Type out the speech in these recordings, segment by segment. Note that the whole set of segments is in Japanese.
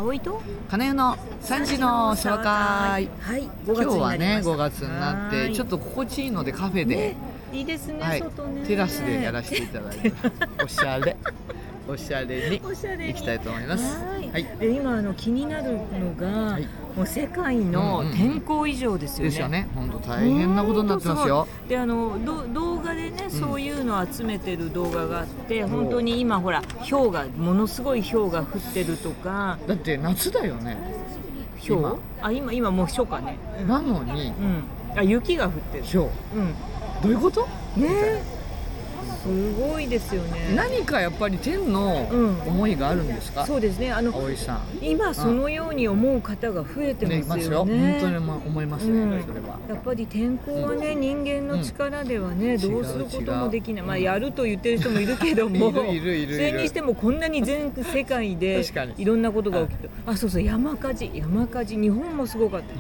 葵と金代の3時の紹介。 はい、 今日はね5 月月になってちょっと心地いいのでカフェで、 ね、いいですね、 はい、 外ねテラスでやらせていただいておしゃれに行きたいと思います。 はい、で今気になるのが、はい、もう世界の天候異常ですよね。 ですよね。本当大変なことになってますよ。 で動画でね、そういうのを集めてる動画があって、本当に今ほら氷がものすごい氷が降ってるとか。 だって夏だよね。 氷？今もう初夏ね。 なのに、 雪が降ってる。 氷。どういうこと？ ね。すごいですよね。 何かやっぱり天の思いがあるんですか？ そうですね。 葵さん。 今そのように思う方が増えてますよね。 本当に思いますね。それは。 やっぱり天候はね、人間の力ではね、どうすることもできない。やると言ってる人もいるけども、それにしてもこんなに全世界でいろんなことが起きて、そうそう、山火事、日本もすごかった。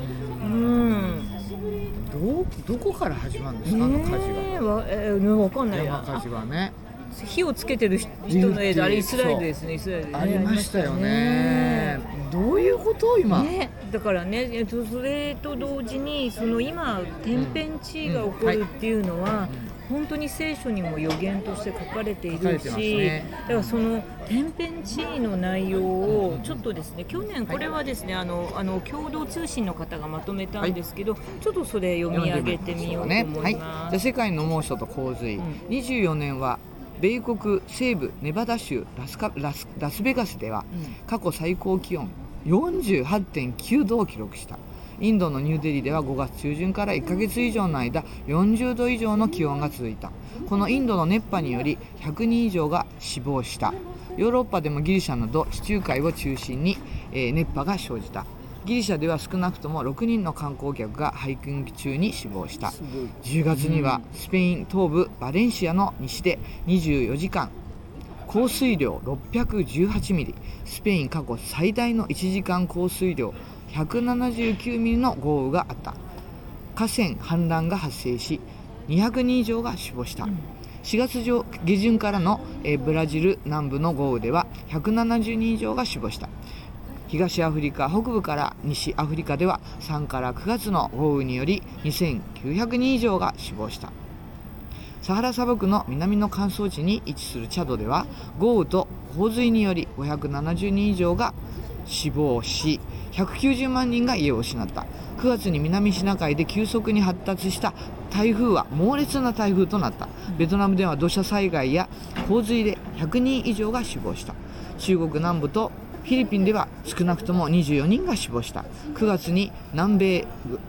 どこから始まるんですか、あの火事が。 わかんない。 山火事はね。火をつけてる人の映像、あれイスラエルですね。イスラエルありましたよね。どういうこと今？ だからね、それと同時に今天変地異が起こるっていうのは。本当に聖書にも予言として書かれているし、だからその天変地異の内容をちょっとですね、去年これはですね、共同通信の方がまとめたんですけど、ちょっとそれ読み上げてみようと思います。 世界の猛暑と洪水、24年は米国西部ネバダ州ラスベガスでは過去最高気温 48.9 度を記録した。インドのニューデリーでは5月中旬から1ヶ月以上の間40度以上の気温が続いた。このインドの熱波により100人以上が死亡した。ヨーロッパでもギリシャなど地中海を中心に、熱波が生じた。ギリシャでは少なくとも6人の観光客がハイキング中に死亡した。10月にはスペイン東部バレンシアの西で24時間降水量618ミリ、スペイン過去最大の1時間降水量179ミリの豪雨があった。河川氾濫が発生し200人以上が死亡した。4月下旬からのブラジル南部の豪雨では170人以上が死亡した。東アフリカ北部から西アフリカでは3から9月の豪雨により2900人以上が死亡した。サハラ砂漠の南の乾燥地に位置するチャドでは豪雨と洪水により570人以上が死亡し190万人が家を失った。9月に南シナ海で急速に発達した台風は猛烈な台風となった。ベトナムでは土砂災害や洪水で100人以上が死亡した。中国南部とフィリピンでは少なくとも24人が死亡した。9月に米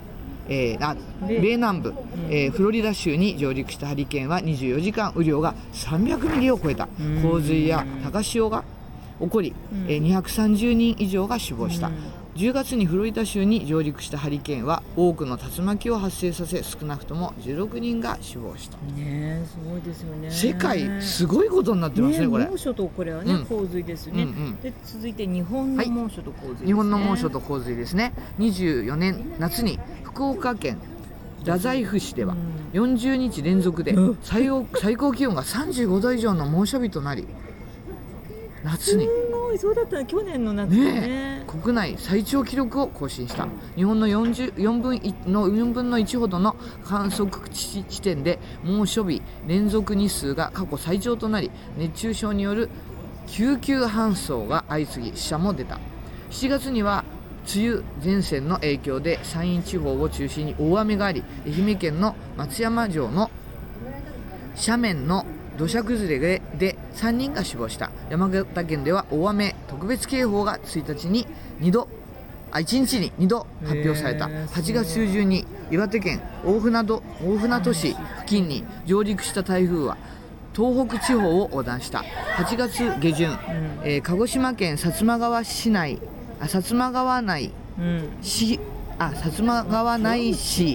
南部、フロリダ州に上陸したハリケーンは24時間雨量が300ミリを超えた。洪水や高潮が起こり、230人以上が死亡した。10月にフロリダ州に上陸したハリケーンは多くの竜巻を発生させ少なくとも16人が死亡した。 ね、すごいですよね。 世界すごいことになってますね。これ猛暑とこれはね、洪水ですね。で続いて日本の猛暑と洪水ですね。 日本の猛暑と洪水ですね。24年夏に福岡県太宰府市では40日連続で最高気温が35度以上の猛暑日となり、夏にそうだったね、去年の夏ね、 国内最長記録を更新した。日本の4分の1ほどの観測地点で猛暑日連続日数が過去最長となり、熱中症による救急搬送が相次ぎ死者も出た。7月には梅雨前線の影響で山陰地方を中心に大雨があり、愛媛県の松山城の斜面の土砂崩れで3人が死亡した。山形県では大雨特別警報が1日に1日に2度発表された。8月中旬に岩手県大船渡市付近に上陸した台風は東北地方を横断した。8月下旬、鹿児島県薩摩川内市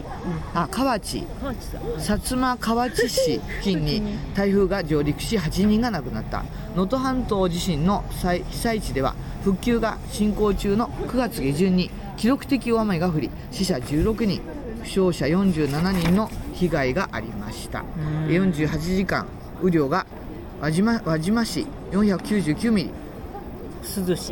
薩摩河内市付近に台風が上陸し8人が亡くなった。能登半島地震の被災地では復旧が進行中の9月下旬に記録的大雨が降り、死者16人負傷者47人の被害がありました。48時間雨量が輪島市499ミリ、 珠市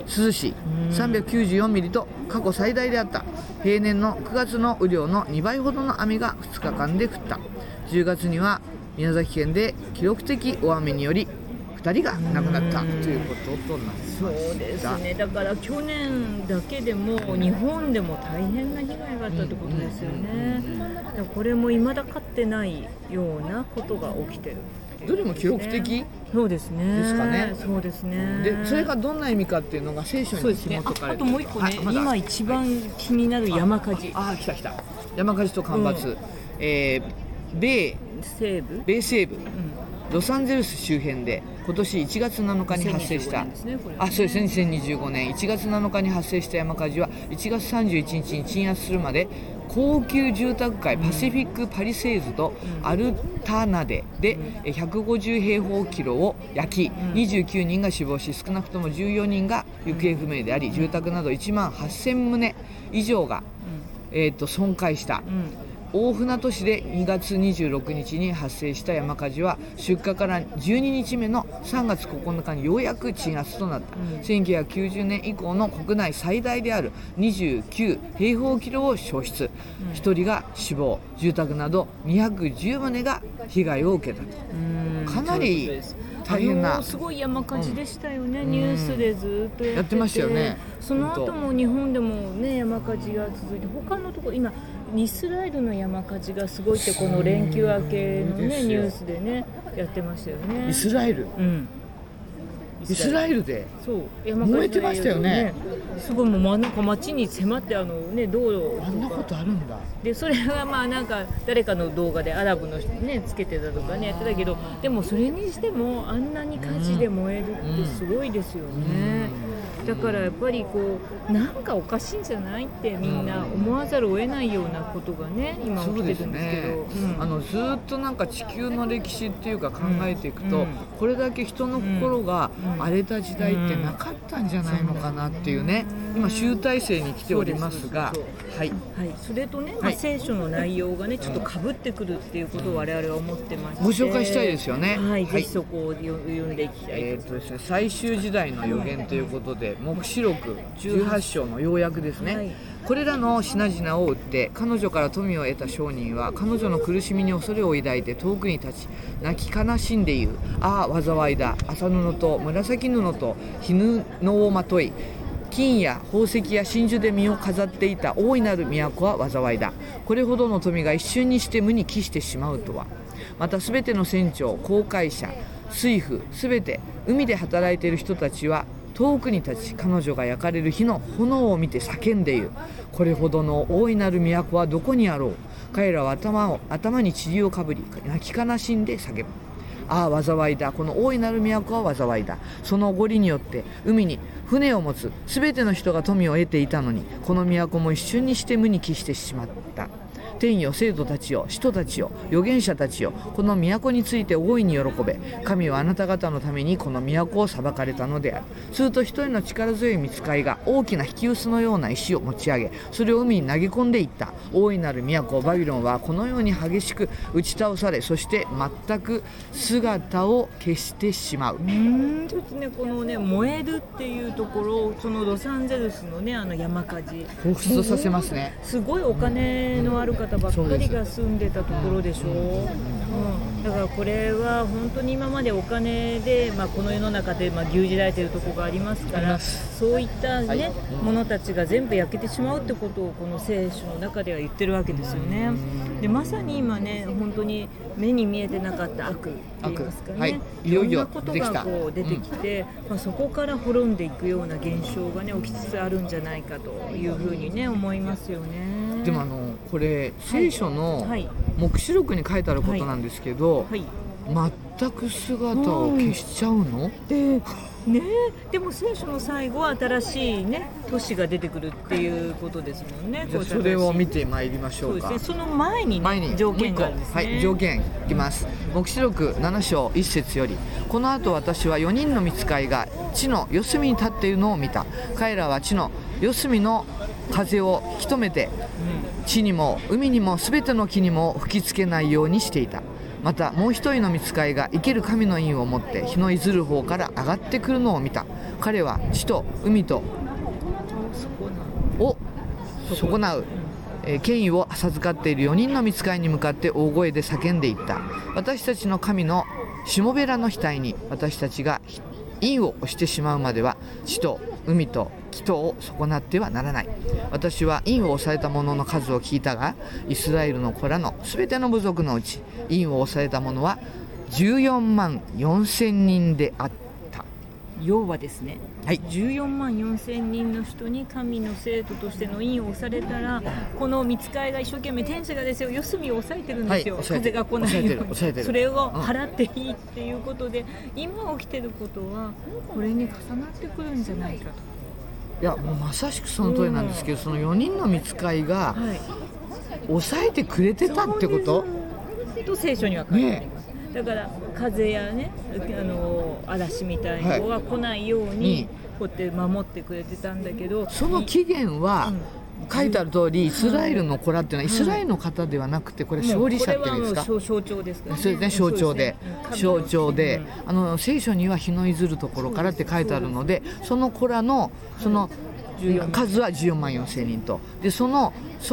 394ミリと過去最大であった。平年の9月の雨量の2倍ほどの雨が2日間で降った。10月には宮崎県で記録的大雨により2人が亡くなったということとなりました。 そうですね、だから去年だけでも日本でも大変な被害があったってことですよね。だからこれも未だかってないようなことが起きてる。 どれも記録的そうですね。 ですかね。 そうですね。 でそれがどんな意味かっていうのが聖書に紐解かれている。 あともう一個ね、今一番気になる山火事。 来た山火事と干ばつ、米西部、ロサンゼルス周辺で今年1月7日に発生した、そうですね、2025年1月7日に発生した山火事は1月31日に鎮圧するまで高級住宅街パシフィックパリセーズとアルタナデで150平方キロを焼き、29人が死亡し少なくとも14人が行方不明であり、住宅など1万8000棟以上が、損壊した。大船渡市で2月26日に発生した山火事は出火から12日目の3月9日にようやく鎮圧となった。1990年以降の国内最大である29平方キロを焼失、1人が死亡、住宅など210棟が被害を受けたと。かなり大変なすごい山火事でしたよね、ニュースでずっとやってましたよね。 その後も日本でもね山火事が続いて、他のところ今イスラエルの山火事がすごいってこの連休明けのねニュースでねやってましたよね。 イスラエル、イスラエルでそう山火事燃えてましたよね。 すごいもうなんか街に迫って道路あんなことあるんだ。 でそれがなんか誰かの動画でアラブの人ねつけてたとかねやってたけど、でもそれにしてもあんなに火事で燃えるってすごいですよね。だからやっぱりなんかおかしいんじゃないってみんな思わざるを得ないようなことがね今起きてるんですけど、 ずっとなんか地球の歴史っていうか考えていくと、これだけ人の心が荒れた時代ってなかったんじゃないのかなっていうね、今集大成に来ておりますが、 それとね、聖書の内容がねちょっとかぶってくるっていうことを我々は思ってまして、 ご紹介したいですよね。 ぜひそこを読んでいきたいですね。最終時代の予言ということで、黙示録18章の要約ですね。これらの品々を売って彼女から富を得た商人は彼女の苦しみに恐れを抱いて遠くに立ち泣き悲しんで言う。ああ災いだ。麻布と紫布と絹をまとい金や宝石や真珠で身を飾っていた大いなる都は災いだ。これほどの富が一瞬にして無に帰してしまうとは。またすべての船長、航海者、水夫、すべて海で働いている人たちは遠くに立ち彼女が焼かれる火の炎を見て叫んでいる。これほどの大いなる都はどこにあろう。彼らは頭に塵をかぶり泣き悲しんで叫ぶ。ああ災いだ。この大いなる都は災いだ。そのおごりによって海に船を持つすべての人が富を得ていたのに、この都も一瞬にして無に帰してしまった。天よ生徒たちよ、使徒たちよ、預言者たちよ、この都について大いに喜べ。神はあなた方のためにこの都を裁かれたのである。すると一人の力強い御使いが大きな引き臼のような石を持ち上げ、それを海に投げ込んでいった。大いなる都バビロンはこのように激しく打ち倒され、そして全く姿を消してしまう。 ちょっとねこのね燃えるっていうところ、そのロサンゼルスのね山火事彷彿とさせますね。 すごいお金のある方ばっかりが住んでたところでしょ。だからこれは本当に今までお金で、この世の中で牛耳られているところがありますから、そういったね、ものたちが全部焼けてしまうってことをこの聖書の中では言ってるわけですよね。でまさに今ね本当に目に見えてなかった悪って言いますかね、いろんなことが出てきて、そこから滅んでいくような現象がね起きつつあるんじゃないかというふうにね思いますよね。 でもこれ聖書の黙示録に書いてあることなんですけど、全く姿を消しちゃうの？ でも聖書の最後は新しいね都市が出てくるっていうことですもんね。 じゃあそれを見てまいりましょうか。 そうですね、その前に条件があるんですね。 条件いきます。黙示録7章1節より、この後私は4人の御使いが地の四隅に立っているのを見た。彼らは地の四隅の風を引き止めて、地にも海にもすべての木にも吹きつけないようにしていた。 またもう一人の御使いが生ける神の印を持って日の出る方から上がってくるのを見た。彼は地と海とを損なう権威を授かっている4人の御使いに向かって大声で叫んでいった。私たちの神のしもべらの額に私たちが印を押してしまうまでは地と海と木とを損なってはならない。私は印を押された者の数を聞いたが、イスラエルの子らのすべての部族のうち印を押された者は14万4千人であった。 要はですね、 はい、 14万4千人の人に神の生徒としての印を押されたら、この御使いが一生懸命天使がですよ、四隅を押さえてるんですよ、風が来ないようにそれを払っていいっていうことで、今起きてることはこれに重なってくるんじゃないかと。 いやもうまさしくその通りなんですけど、その4人の御使いが抑えてくれてたってこと、 と聖書には書いてあります、だから風やね、嵐みたいなのが来ないようにこうやって守ってくれてたんだけど、 その起源は、書いてある通りイスラエルの子らっていうのはイスラエルの方ではなくて、これ勝利者っていうんですか、 これはもう象徴ですからね。 そうですね、象徴で、聖書には日の出るところからって書いてあるので、その子らのその数は14万4千人と、でその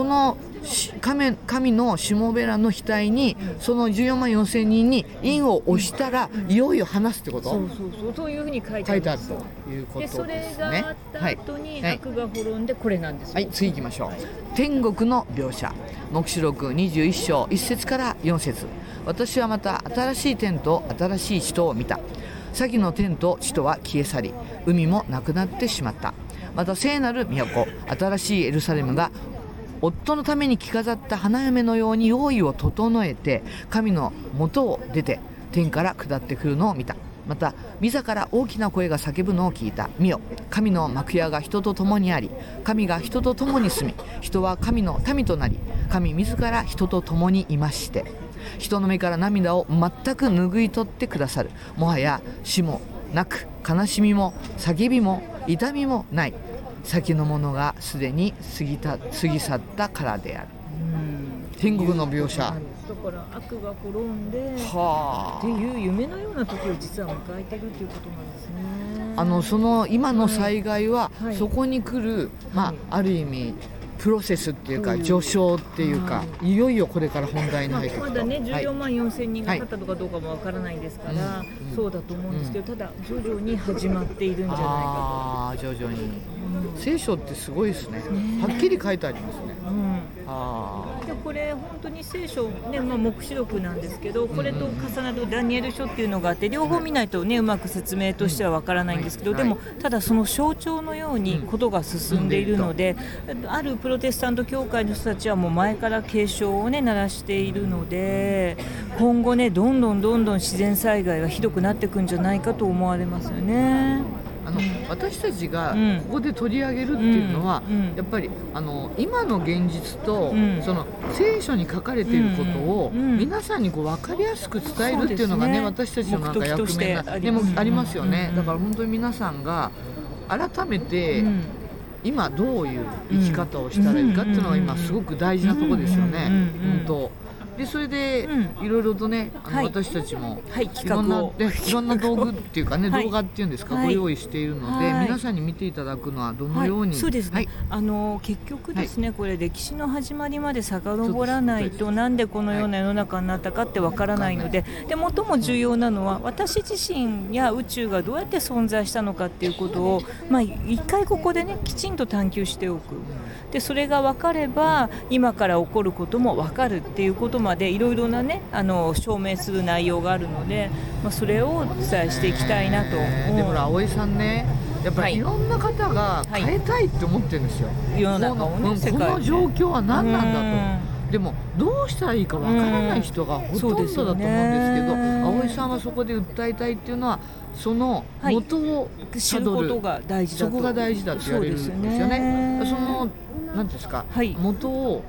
神のしもべらの額にその14万4千人に印を押したらいよいよ話すってこと、 そういうふうに書いてあるということですね。 それがあった後に悪が滅んでこれなんですよ。 はい、次行きましょう。天国の描写、黙示録21章1節から4節。私はまた新しい天と新しい地とを見た。先の天と地とは消え去り、海もなくなってしまった。また聖なる都、新しいエルサレムが夫のために着飾った花嫁のように用意を整えて神の元を出て天から下ってくるのを見た。また御座から大きな声が叫ぶのを聞いた。見よ、神の幕屋が人と共にあり、神が人と共に住み、人は神の民となり、神自ら人と共にいまして、人の目から涙を全く拭い取ってくださる。もはや死もなく、悲しみも叫びも痛みもない。先のものがすでに過ぎ去ったからである。天国の描写だから悪が滅んでっていう夢のような時を実は迎えているということなんですね。 その今の災害は、そこに来る、ある意味プロセスっていうか序章っていうか、いよいよこれから本題に入っていくと。 まだね14万4千人が勝ったとかどうかもわからないですから、そうだと思うんですけど、ただ徐々に始まっているんじゃないかと。 徐々に、聖書ってすごいですね。はっきり書いてありますね。 でこれ本当に聖書ね、黙示録なんですけど、これと重なるダニエル書っていうのがあって、両方見ないとねうまく説明としてはわからないんですけど、でもただその象徴のようにことが進んでいるので、あるプロテスタント教会の人たちはもう前から警鐘をね鳴らしているので、今後ねどんどん自然災害がひどくなっていくんじゃないかと思われますよね。 私たちがここで取り上げるっていうのは、やっぱり今の現実と、その聖書に書かれていることを皆さんに分かりやすく伝えるっていうのがね、私たちのなんか役目ありますよね。だから本当に皆さんが改めて、今どういう生き方をしたらいいかっていうのが今すごく大事なところですよね。本当でそれでいろいろとね、私たちもいろんな道具っていうかね、動画っていうんですか、ご用意しているので、皆さんに見ていただくのはどのように。 そうですね、結局ですね、これ歴史の始まりまで遡らないとなんでこのような世の中になったかってわからないので、最も重要なのは私自身や宇宙がどうやって存在したのかっていうことを、一回ここでねきちんと探求しておく。でそれが分かれば今から起こることも分かるっていうことまでいろいろなね証明する内容があるので、それをお伝えしていきたいなと。 でも葵さんね、やっぱりいろんな方が変えたいって思ってるんですよ、 世の中をね、世界この状況は何なんだと。でもどうしたらいいかわからない人がほとんどだと思うんですけど、葵さんはそこで訴えたいっていうのはその元を知ることが大事だと。 そこが大事だって言われるんですよね。その何ですか、元を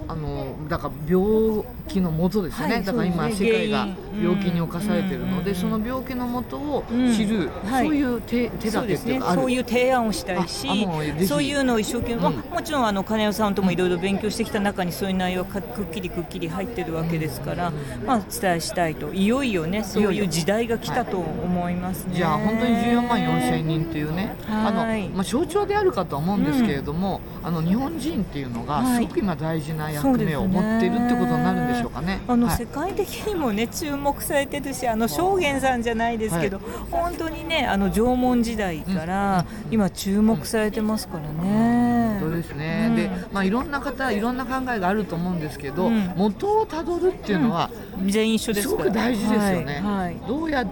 だから病気の元ですよね、だから今世界が病気に侵されているので、その病気の元を知る、そういう手立てっていうかある、 そういう提案をしたいし、そういうのを一生懸命、もちろん金代さんともいろいろ勉強してきた中にそういう内容がくっきり入ってるわけですから、伝えしたいと、いよいよねそういう時代が来たと思いますね。 じゃあ本当に14万4000人っていうね、象徴であるかとは思うんですけれども、日本人っていうのがすごく今大事な役目を持っているってことになるんでしょうかね。 世界的にもね注目されてるし、正元さんじゃないですけど、本当にね縄文時代から今注目されてますからね。 そうですね、で、いろんな方いろんな考えがあると思うんですけど、元をたどるっていうのは、 全員一緒ですからすごく大事ですよね。どうやって、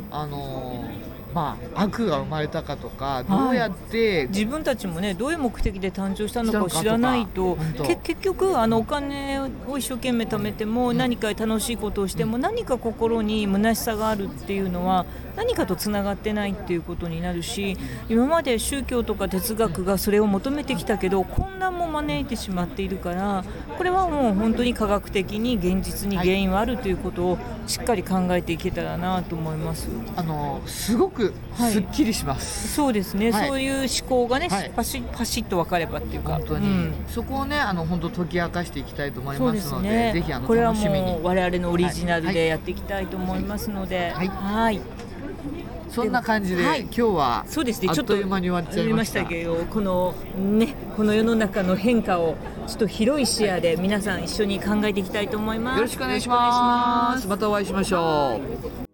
悪が生まれたかとか、どうやって、 自分たちもねどういう目的で誕生したのかを知らないと、結局お金を一生懸命貯めても、何か楽しいことをしても、何か心に虚しさがあるっていうのは何かとつながってないっていうことになるし、今まで宗教とか哲学がそれを求めてきたけど混乱も招いてしまっているから、これはもう本当に科学的に現実に原因はあるということをしっかり考えていけたらなと思います。 すごくすっきりします、 そうですね、そういう思考がね、パシッと分かればっていうか、 本当に、そこをね本当解き明かしていきたいと思いますので、ぜひこれはもう我々のオリジナルでやっていきたいと思いますので、 そんな感じで、今日はそうですね、 あっという間に終わっちゃいましたけど、この世の中の変化をちょっと広い視野で皆さん一緒に考えていきたいと思います。 よろしくお願いします。またお会いしましょう。